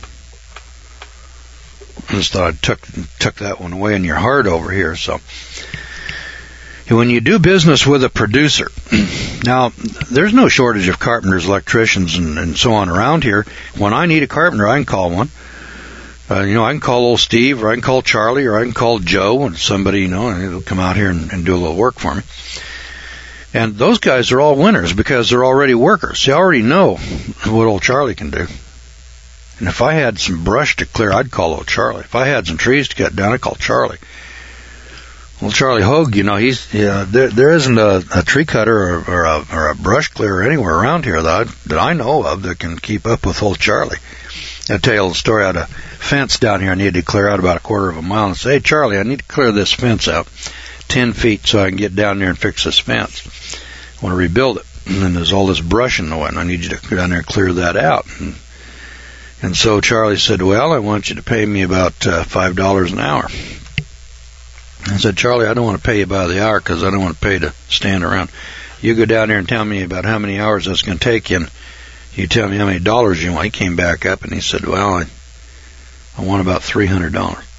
I just thought I took that one away in your heart over here. So, when you do business with a producer, now, there's no shortage of carpenters, electricians, and so on around here. When I need a carpenter, I can call one. I can call old Steve, or I can call Charlie, or I can call Joe, and somebody, and he'll come out here and do a little work for me. And those guys are all winners because they're already workers. They already know what old Charlie can do. And if I had some brush to clear, I'd call old Charlie. If I had some trees to cut down, I'd call Charlie. Well, Charlie Hogue, there isn't a tree cutter or a brush clearer anywhere around here that I know of that can keep up with old Charlie. I'll tell you a little story. I had a fence down here I needed to clear out about a quarter of a mile, and say, hey, Charlie, I need to clear this fence out 10 feet so I can get down there and fix this fence. I want to rebuild it. And then there's all this brush in the way, and I need you to go down there and clear that out. And so Charlie said, well, I want you to pay me about $5 an hour. I said, Charlie, I don't want to pay you by the hour because I don't want to pay to stand around. You go down there and tell me about how many hours that's going to take you, and you tell me how many dollars you want. He came back up and he said, well, I want about $300.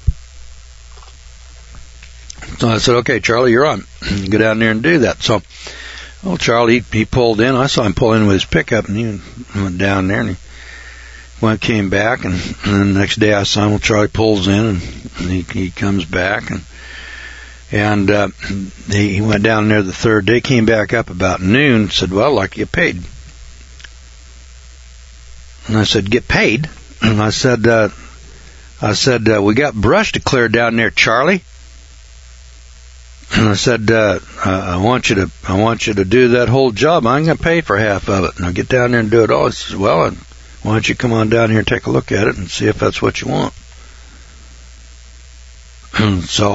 So I said, okay, Charlie, you're on. You go down there and do that. So, well, Charlie, he pulled in. I saw him pull in with his pickup, and he went down there, and came back, and then the next day I saw him. Well, Charlie pulls in, and he comes back, and he went down there the third day, came back up about noon, said, well, I'd like to get paid. And I said, get paid? And I said, we got brush to clear down there, Charlie. And I said, I want you to do that whole job. I'm going to pay for half of it. And I'll get down there and do it all. He says, well, why don't you come on down here and take a look at it and see if that's what you want? And so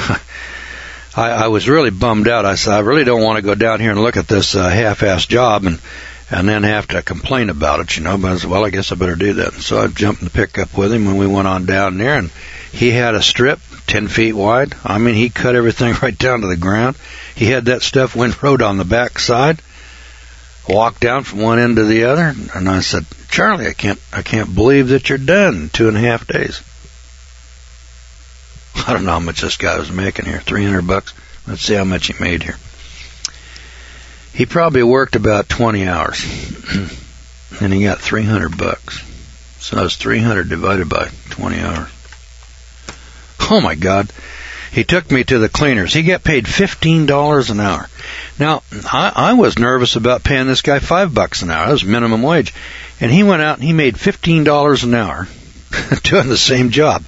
I was really bummed out. I said, I really don't want to go down here and look at this half-assed job and then have to complain about it, you know. But I said, well, I guess I better do that. And so I jumped in the pickup with him when we went on down there, and he had a strip 10 feet wide. I mean, he cut everything right down to the ground. He had that stuff windrowed on the back side, walked down from one end to the other, and I said, Charlie, I can't believe that you're done in 2.5 days. I don't know how much this guy was making here, $300. Let's see how much he made here. He probably worked about 20 hours, and he got $300. So that's 300 divided by 20 hours. Oh my God. He took me to the cleaners. He got paid $15 an hour. Now, I was nervous about paying this guy $5 an hour. That was minimum wage. And he went out and he made $15 an hour doing the same job.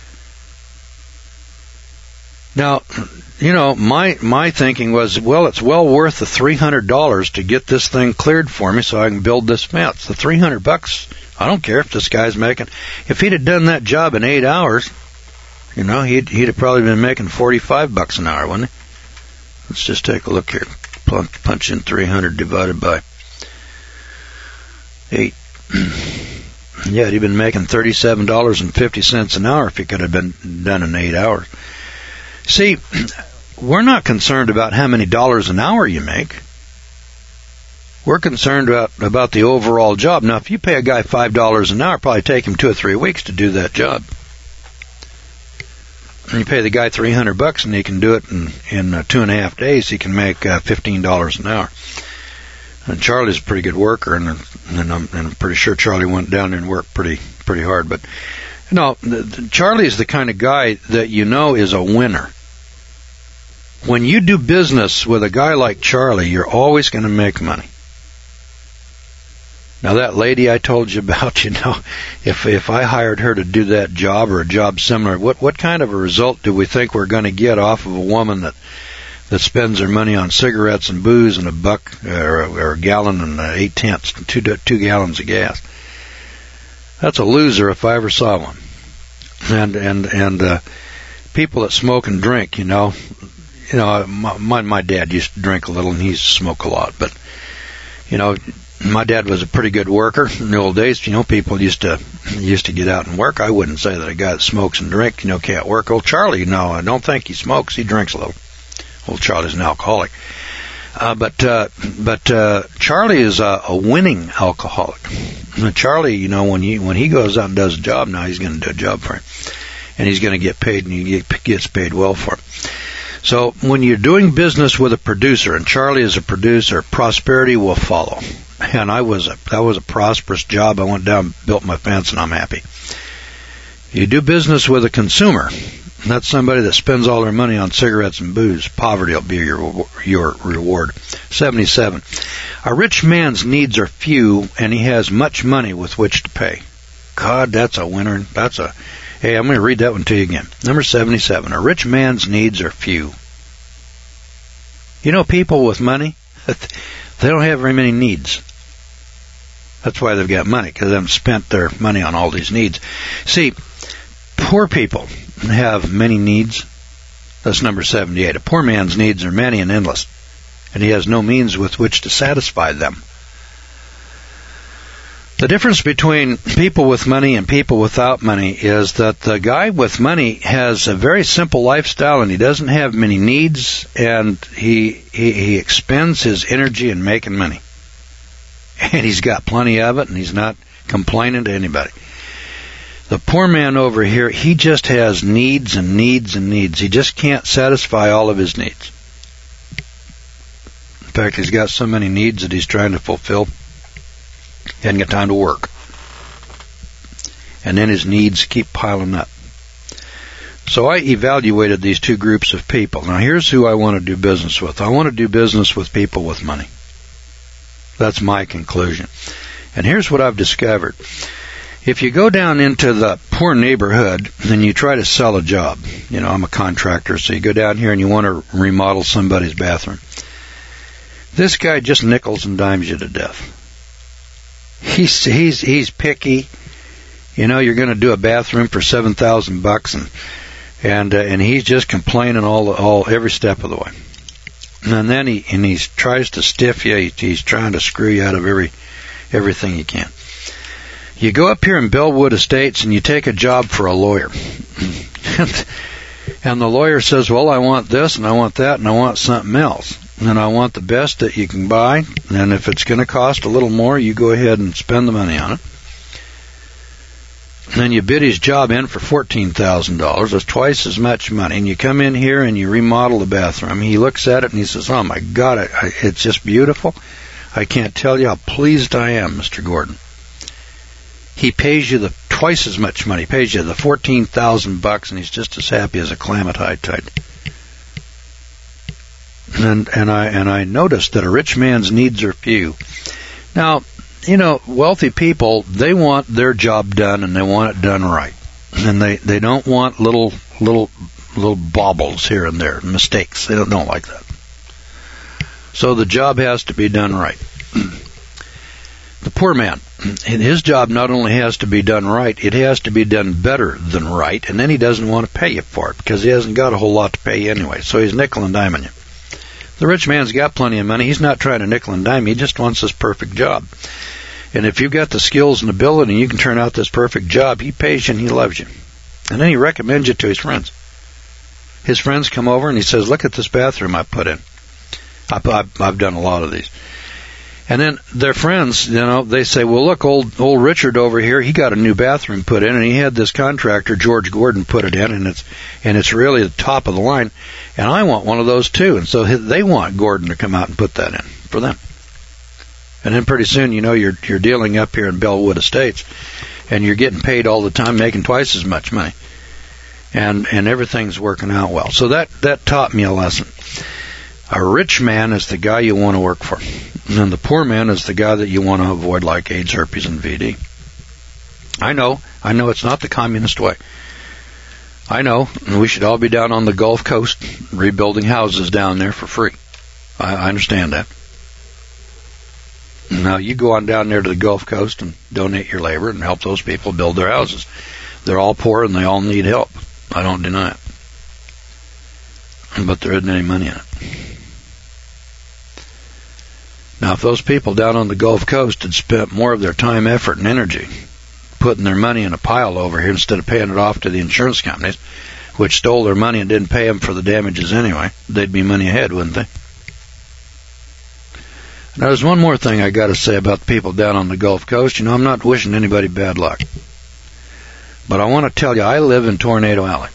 Now, you know, my thinking was, well, it's well worth the $300 to get this thing cleared for me so I can build this fence. The $300, I don't care if this guy's making, if he'd have done that job in 8 hours, you know, he'd have probably been making $45 an hour, wouldn't he? Let's just take a look here. Punch in 300 divided by 8. Yeah, he'd have been making $37.50 an hour if he could have been done in 8 hours. See, we're not concerned about how many dollars an hour you make. We're concerned about the overall job. Now, if you pay a guy $5 an hour, it'll probably take him 2 or 3 weeks to do that job. And you pay the guy $300 and he can do it in 2.5 days. He can make $15 an hour. And Charlie's a pretty good worker, and I'm pretty sure Charlie went down there and worked pretty hard. But you know, Charlie's the kind of guy that you know is a winner. When you do business with a guy like Charlie, you're always going to make money. Now, that lady I told you about, you know, if I hired her to do that job or a job similar, what kind of a result do we think we're going to get off of a woman that spends her money on cigarettes and booze and or a gallon and 8/10, 2 gallons of gas? That's a loser if I ever saw one. And people that smoke and drink, you know, my dad used to drink a little and he used to smoke a lot, but you know, my dad was a pretty good worker in the old days. You know, people used to get out and work. I wouldn't say that a guy that smokes and drinks, you know, can't work. Old Charlie, no, I don't think he smokes. He drinks a little. Old Charlie's an alcoholic. But Charlie is a winning alcoholic. Now, Charlie, you know, when he goes out and does a job, now he's going to do a job for him, and he's going to get paid, and he gets paid well for it. So when you're doing business with a producer, and Charlie is a producer, prosperity will follow. And that was a prosperous job. I went down, built my fence, and I'm happy. You do business with a consumer, that's somebody that spends all their money on cigarettes and booze. Poverty will be your reward. 77. A rich man's needs are few, and he has much money with which to pay. God, that's a winner. Hey, I'm going to read that one to you again. Number 77. A rich man's needs are few. You know, people with money, they don't have very many needs. That's why they've got money, because they haven't spent their money on all these needs. See, poor people have many needs. That's number 78. A poor man's needs are many and endless, and he has no means with which to satisfy them. The difference between people with money and people without money is that the guy with money has a very simple lifestyle, and he doesn't have many needs, and he expends his energy in making money. And he's got plenty of it, and he's not complaining to anybody. The poor man over here, he just has needs and needs and needs. He just can't satisfy all of his needs. In fact, he's got so many needs that he's trying to fulfill, he hasn't got time to work. And then his needs keep piling up. So I evaluated these two groups of people. Now here's who I want to do business with. I want to do business with people with money. That's my conclusion. And here's what I've discovered. If you go down into the poor neighborhood and you try to sell a job, I'm a contractor, so you go down here and you want to remodel somebody's bathroom. This guy just nickels and dimes you to death. He's picky. You're going to do a bathroom for $7,000 and he's just complaining every step of the way. And then he tries to stiff you. He's trying to screw you out of everything he can. You go up here in Bellwood Estates and you take a job for a lawyer. And the lawyer says, well, I want this and I want that and I want something else. And I want the best that you can buy. And if it's going to cost a little more, you go ahead and spend the money on it. And then you bid his job in for $14,000. That's twice as much money. And you come in here and you remodel the bathroom. He looks at it and he says, oh, my God, it's just beautiful. I can't tell you how pleased I am, Mr. Gordon. He pays you twice as much money. He pays you the $14,000, and he's just as happy as a clam at high tide. And I noticed that a rich man's needs are few. Now, wealthy people, they want their job done, and they want it done right. And they don't want little baubles here and there, mistakes. They don't like that. So the job has to be done right. The poor man, his job not only has to be done right, it has to be done better than right, and then he doesn't want to pay you for it because he hasn't got a whole lot to pay you anyway, so he's nickel and diming you. The rich man's got plenty of money. He's not trying to nickel and dime you. He just wants this perfect job. And if you've got the skills and ability and you can turn out this perfect job, he pays you and he loves you. And then he recommends you to his friends. His friends come over and he says, look at this bathroom I put in. I've done a lot of these. And then their friends, they say, well, look, old Richard over here, he got a new bathroom put in, and he had this contractor, George Gordon, put it in, and it's really the top of the line, and I want one of those too. And so they want Gordon to come out and put that in for them. And then pretty soon, you're dealing up here in Bellwood Estates, and you're getting paid all the time, making twice as much money, and everything's working out well. So that taught me a lesson. A rich man is the guy you want to work for. And the poor man is the guy that you want to avoid, like AIDS, herpes, and VD. I know it's not the communist way. I know we should all be down on the Gulf Coast rebuilding houses down there for free. I understand that. Now, you go on down there to the Gulf Coast and donate your labor and help those people build their houses. They're all poor and they all need help. I don't deny it. But there isn't any money in it. Now, if those people down on the Gulf Coast had spent more of their time, effort, and energy putting their money in a pile over here instead of paying it off to the insurance companies, which stole their money and didn't pay them for the damages anyway, they'd be money ahead, wouldn't they? Now, there's one more thing I got to say about the people down on the Gulf Coast. I'm not wishing anybody bad luck. But I want to tell you, I live in Tornado Alley.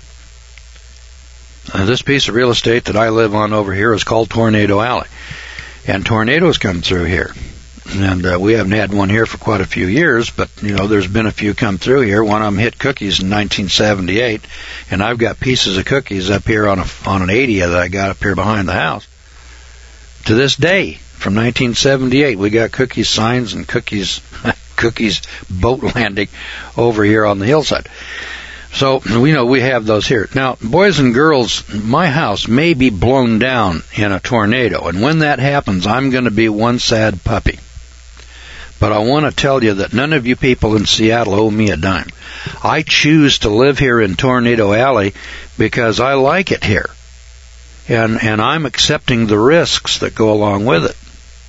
This piece of real estate that I live on over here is called Tornado Alley. And tornadoes come through here. And we haven't had one here for quite a few years, but, there's been a few come through here. One of them hit cookies in 1978, and I've got pieces of cookies up here on an 80 that I got up here behind the house. To this day, from 1978, we got cookies signs and cookies boat landing over here on the hillside. So, we have those here. Now, boys and girls, my house may be blown down in a tornado, and when that happens, I'm going to be one sad puppy. But I want to tell you that none of you people in Seattle owe me a dime. I choose to live here in Tornado Alley because I like it here. And I'm accepting the risks that go along with it.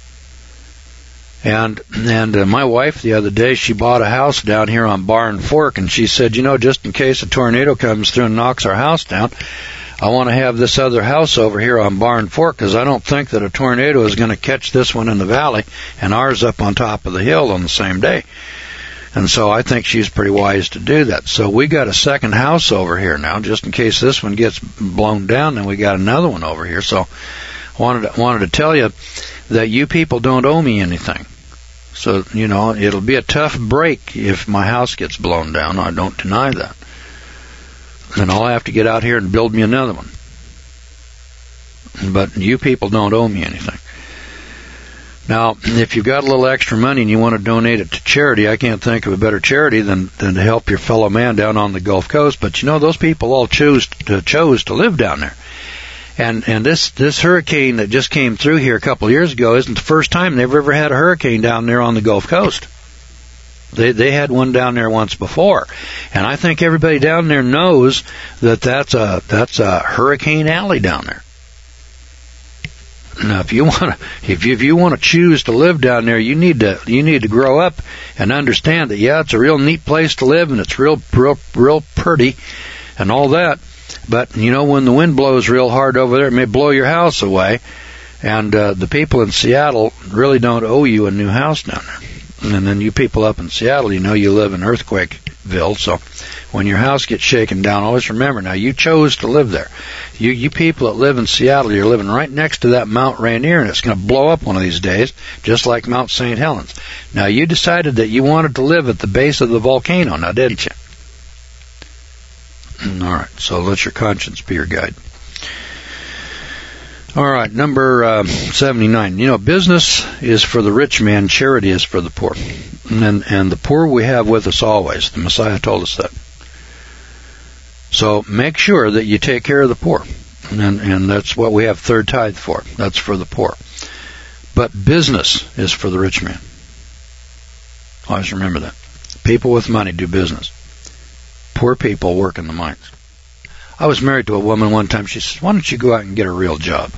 And my wife the other day, she bought a house down here on Barn Fork, and she said, just in case a tornado comes through and knocks our house down, I want to have this other house over here on Barn Fork because I don't think that a tornado is going to catch this one in the valley and ours up on top of the hill on the same day. And so I think she's pretty wise to do that. So we got a second house over here now, just in case this one gets blown down, and we got another one over here. So I wanted to tell you that you people don't owe me anything. So, it'll be a tough break if my house gets blown down. I don't deny that. Then I'll have to get out here and build me another one. But you people don't owe me anything. Now, if you've got a little extra money and you want to donate it to charity, I can't think of a better charity than to help your fellow man down on the Gulf Coast. But those people all chose to live down there. And this hurricane that just came through here a couple of years ago isn't the first time they've ever had a hurricane down there on the Gulf Coast. They had one down there once before, and I think everybody down there knows that that's a hurricane alley down there. Now, if you want to choose to live down there, you need to grow up and understand that it's a real neat place to live, and it's real pretty, and all that. But when the wind blows real hard over there, it may blow your house away, and the people in Seattle really don't owe you a new house down there. And then you people up in Seattle, you live in Earthquakeville, so when your house gets shaken down, always remember, now you chose to live there. You people that live in Seattle, you're living right next to that Mount Rainier, and it's going to blow up one of these days, just like Mount St. Helens. Now, you decided that you wanted to live at the base of the volcano, now didn't you? All right, so let your conscience be your guide. All right, number 79. Business is for the rich man, charity is for the poor. And the poor we have with us always. The Messiah told us that. So make sure that you take care of the poor. And that's what we have third tithe for. That's for the poor. But business is for the rich man. Always remember that. People with money do business. Poor people work in the mines. I was married to a woman one time. She said, why don't you go out and get a real job?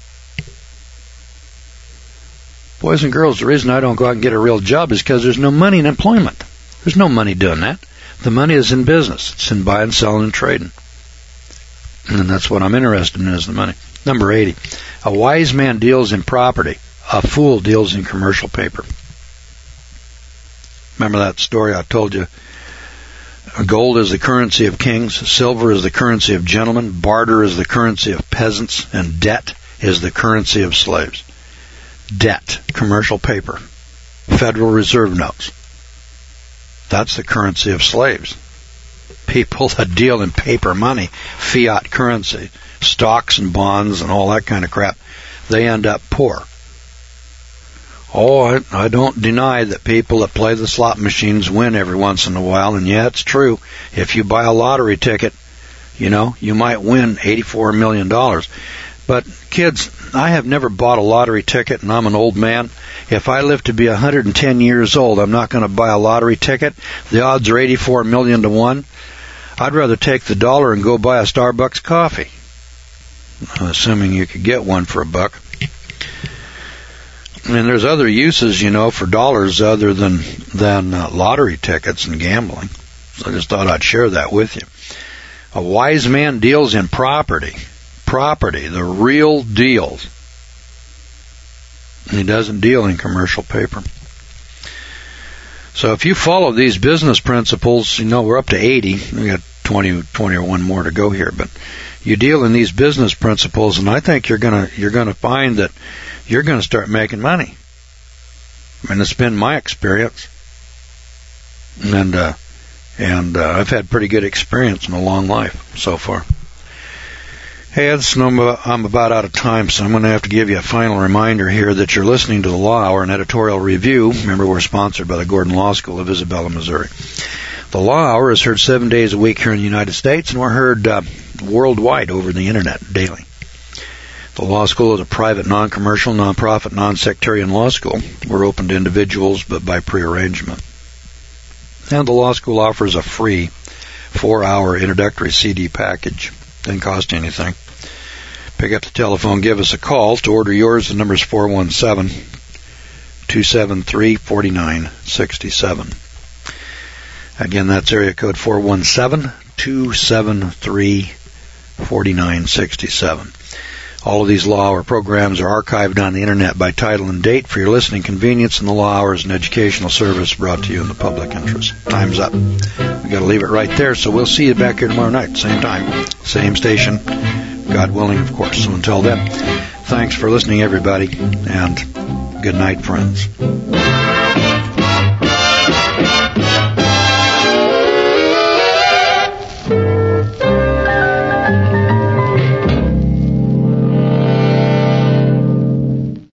Boys and girls, the reason I don't go out and get a real job is because there's no money in employment. There's no money doing that. The money is in business. It's in buying, selling, and trading. And that's what I'm interested in, is the money. Number 80. A wise man deals in property. A fool deals in commercial paper. Remember that story I told you? Gold is the currency of kings, silver is the currency of gentlemen, barter is the currency of peasants, and debt is the currency of slaves. Debt, commercial paper, Federal Reserve notes. That's the currency of slaves. People that deal in paper money, fiat currency, stocks and bonds and all that kind of crap, they end up poor. Oh, I don't deny that people that play the slot machines win every once in a while, and it's true. If you buy a lottery ticket, you might win $84 million. But kids, I have never bought a lottery ticket, and I'm an old man. If I live to be 110 years old, I'm not going to buy a lottery ticket. The odds are 84 million to 1. I'd rather take the dollar and go buy a Starbucks coffee, assuming you could get one for $1. And there's other uses, for dollars other than lottery tickets and gambling. So I just thought I'd share that with you. A wise man deals in property. Property, the real deal. He doesn't deal in commercial paper. So if you follow these business principles, we're up to 80. We got 21 more to go here, but you deal in these business principles, and I think you're gonna find that you're going to start making money. I mean, it's been my experience, and I've had pretty good experience in a long life so far. Hey, I'm about out of time, so I'm going to have to give you a final reminder here that you're listening to the Law Hour, an editorial review. Remember, we're sponsored by the Gordon Law School of Isabella, Missouri. The Law Hour is heard 7 days a week here in the United States, and we're heard worldwide over the Internet daily. The law school is a private, non-commercial, non-profit, non-sectarian law school. We're open to individuals, but by prearrangement. And the law school offers a free 4-hour introductory CD package. Doesn't cost you anything. Pick up the telephone, give us a call. To order yours, the number is 417-273-4967. Again, that's area code 417-273-4967. All of these Law Hour programs are archived on the Internet by title and date for your listening convenience, and the Law Hour is an educational service brought to you in the public interest. Time's up. We've got to leave it right there, so we'll see you back here tomorrow night, same time, same station, God willing, of course. So until then, thanks for listening, everybody, and good night, friends.